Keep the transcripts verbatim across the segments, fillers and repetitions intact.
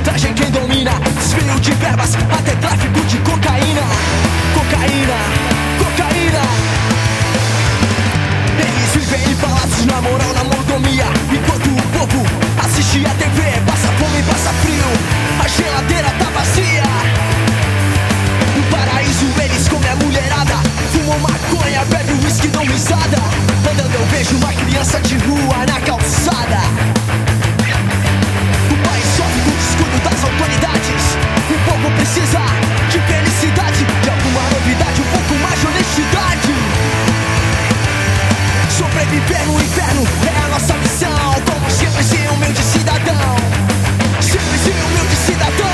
pilantragem quem domina. Desvio de verbas, até tráfico de cocaína. Cocaína, cocaína. Eles vivem em palácios, na moral, na mordomia, enquanto o povo assiste a T V, passa fome, passa frio, a geladeira tá vazia. No paraíso eles comem a mulherada, fumam maconha, bebem whisky, dão risada. Andando eu vejo uma criança de rua na calçada. O país sofre com o descuido das autoridades. O povo precisa de felicidade, de alguma novidade, um pouco mais de honestidade. Sobreviver no inferno é a nossa missão, como sempre ser humilde cidadão. Sempre ser humilde cidadão.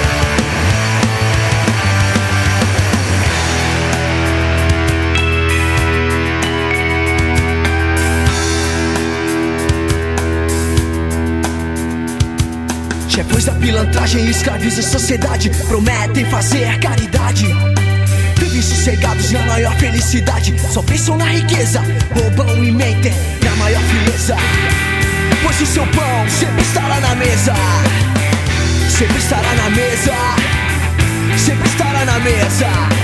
Depois da pilantragem escraviza a sociedade, prometem fazer caridade. Vivem sossegados na maior felicidade, só pensam na riqueza, roubam e mentem na maior firmeza. Pois o seu pão sempre estará na mesa, sempre estará na mesa, sempre estará na mesa.